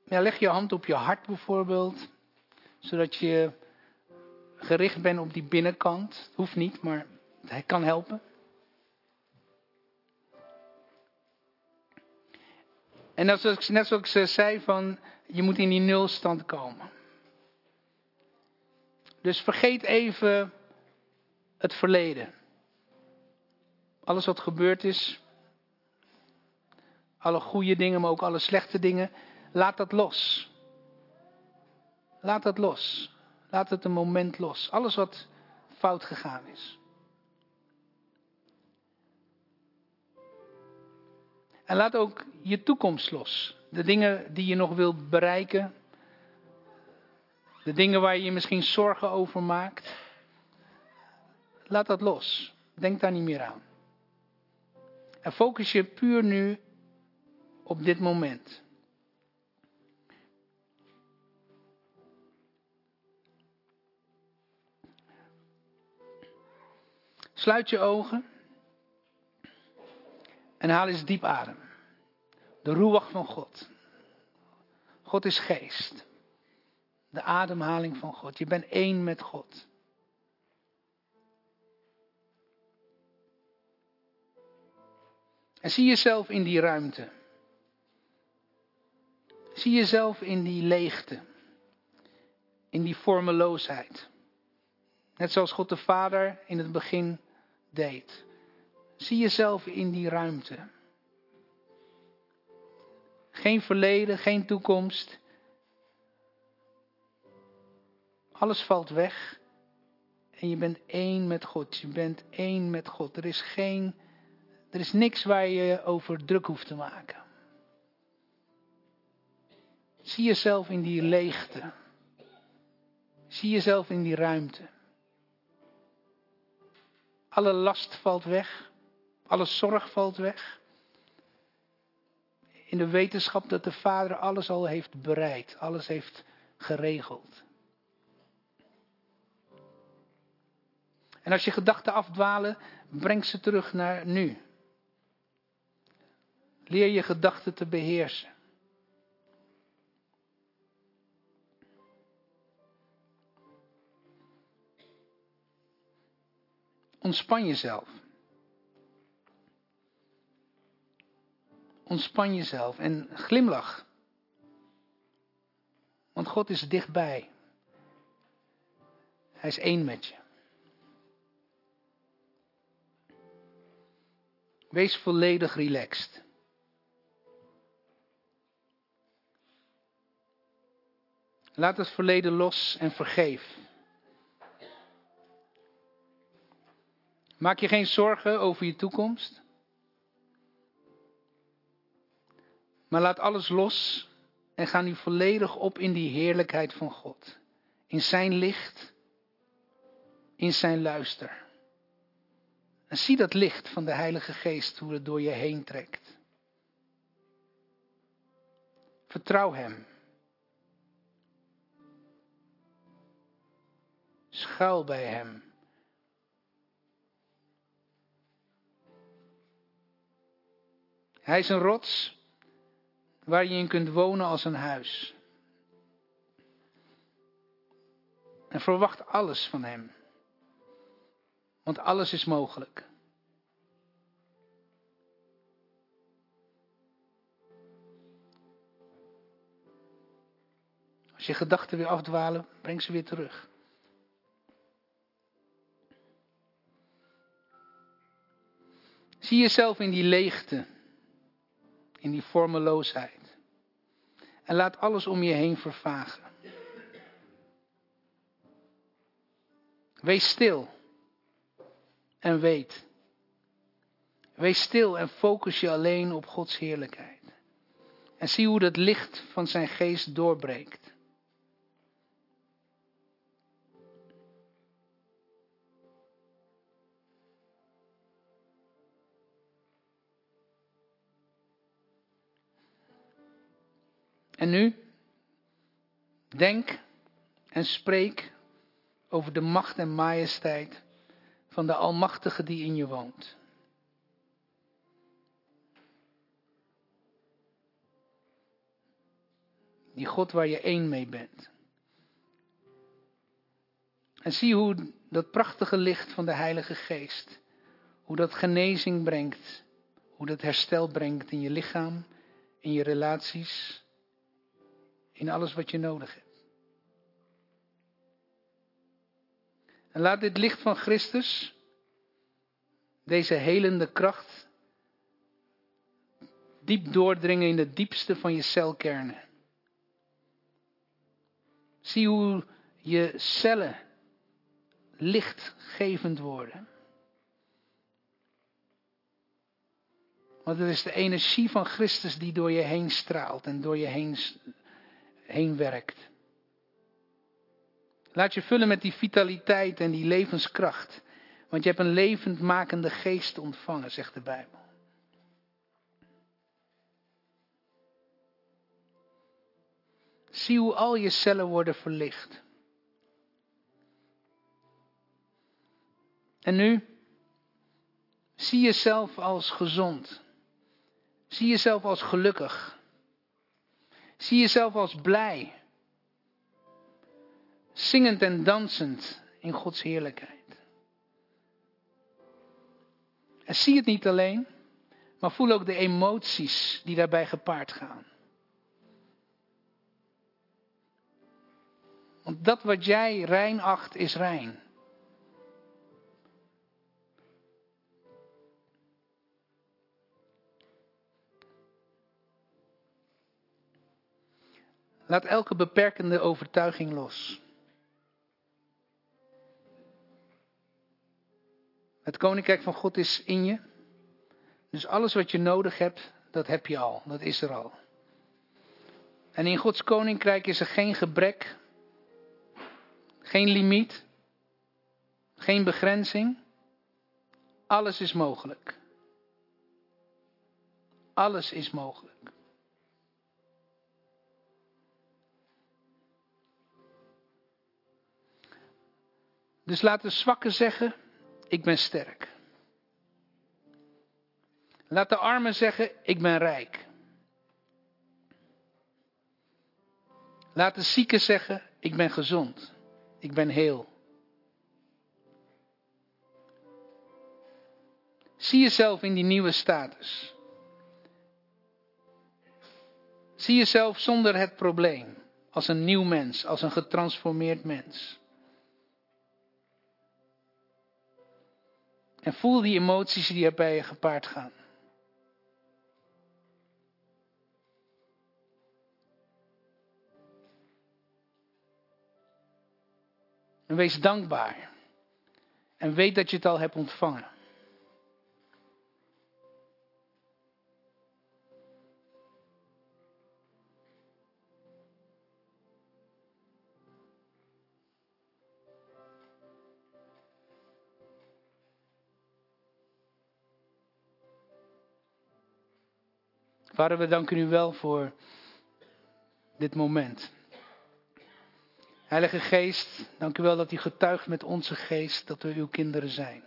Ja, leg je hand op je hart bijvoorbeeld. Zodat je gericht bent op die binnenkant. Het hoeft niet, maar het kan helpen. En net zoals ik zei, je moet in die nulstand komen. Dus vergeet even het verleden. Alles wat gebeurd is. Alle goede dingen, maar ook alle slechte dingen. Laat dat los. Laat dat los. Laat het een moment los. Alles wat fout gegaan is. En laat ook je toekomst los. De dingen die je nog wilt bereiken. De dingen waar je je misschien zorgen over maakt. Laat dat los. Denk daar niet meer aan. En focus je puur nu op dit moment. Sluit je ogen. En haal eens diep adem. De roewach van God. God is geest. De ademhaling van God. Je bent één met God. En zie jezelf in die ruimte. Zie jezelf in die leegte. In die vormeloosheid. Net zoals God de Vader in het begin deed. Zie jezelf in die ruimte. Geen verleden, geen toekomst. Alles valt weg. En je bent één met God. Je bent één met God. Er is niks waar je over druk hoeft te maken. Zie jezelf in die leegte. Zie jezelf in die ruimte. Alle last valt weg. Alle zorg valt weg. In de wetenschap dat de Vader alles al heeft bereid. Alles heeft geregeld. En als je gedachten afdwalen, breng ze terug naar nu. Leer je gedachten te beheersen. Ontspan jezelf. Ontspan jezelf en glimlach. Want God is dichtbij. Hij is één met je. Wees volledig relaxed. Laat het verleden los en vergeef. Maak je geen zorgen over je toekomst. Maar laat alles los en ga nu volledig op in die heerlijkheid van God. In zijn licht, in zijn luister. En zie dat licht van de Heilige Geest hoe het door je heen trekt. Vertrouw hem. Schuil bij hem. Hij is een rots waar je in kunt wonen als een huis. En verwacht alles van hem. Want alles is mogelijk. Als je gedachten weer afdwalen, breng ze weer terug. Zie jezelf in die leegte. In die vormeloosheid. En laat alles om je heen vervagen. Wees stil. En weet. Wees stil en focus je alleen op Gods heerlijkheid. En zie hoe dat licht van zijn geest doorbreekt. En nu, denk en spreek over de macht en majesteit van de Almachtige die in je woont. Die God waar je één mee bent. En zie hoe dat prachtige licht van de Heilige Geest, hoe dat genezing brengt, hoe dat herstel brengt in je lichaam, in je relaties, in alles wat je nodig hebt. En laat dit licht van Christus, deze helende kracht, diep doordringen in het diepste van je celkernen. Zie hoe je cellen lichtgevend worden. Want het is de energie van Christus die door je heen straalt en door je heen werkt. Laat je vullen met die vitaliteit en die levenskracht. Want je hebt een levendmakende geest ontvangen, zegt de Bijbel. Zie hoe al je cellen worden verlicht. En nu, zie jezelf als gezond. Zie jezelf als gelukkig. Zie jezelf als blij. Zingend en dansend in Gods heerlijkheid. En zie het niet alleen, maar voel ook de emoties die daarbij gepaard gaan. Want dat wat jij rein acht is rein. Laat elke beperkende overtuiging los. Het koninkrijk van God is in je. Dus alles wat je nodig hebt, dat heb je al. Dat is er al. En in Gods koninkrijk is er geen gebrek. Geen limiet. Geen begrenzing. Alles is mogelijk. Alles is mogelijk. Dus laat de zwakken zeggen, ik ben sterk. Laat de armen zeggen, ik ben rijk. Laat de zieken zeggen, ik ben gezond. Ik ben heel. Zie jezelf in die nieuwe status. Zie jezelf zonder het probleem. Als een nieuw mens, als een getransformeerd mens. En voel die emoties die erbij je gepaard gaan. En wees dankbaar. En weet dat je het al hebt ontvangen. Vader, we danken u wel voor dit moment. Heilige Geest, dank u wel dat u getuigt met onze geest dat we uw kinderen zijn.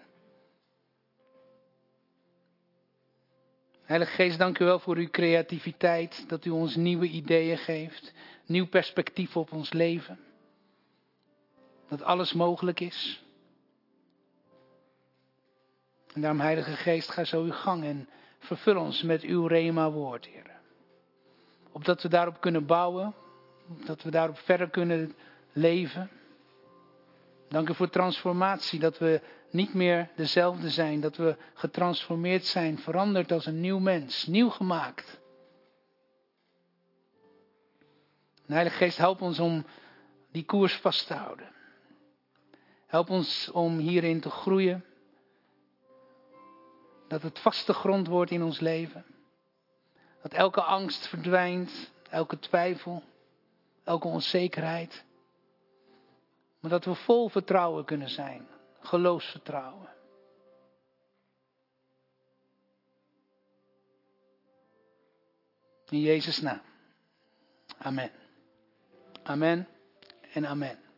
Heilige Geest, dank u wel voor uw creativiteit, dat u ons nieuwe ideeën geeft, nieuw perspectief op ons leven. Dat alles mogelijk is. En daarom, Heilige Geest, ga zo uw gang en vervul ons met uw Rema woord, Heer. Opdat we daarop kunnen bouwen, opdat we daarop verder kunnen leven. Dank u voor transformatie, dat we niet meer dezelfde zijn, dat we getransformeerd zijn, veranderd als een nieuw mens, nieuw gemaakt. En Heilige Geest, help ons om die koers vast te houden. Help ons om hierin te groeien. Dat het vaste grond wordt in ons leven. Dat elke angst verdwijnt, elke twijfel, elke onzekerheid. Maar dat we vol vertrouwen kunnen zijn. Geloofsvertrouwen. In Jezus' naam. Amen. Amen en amen.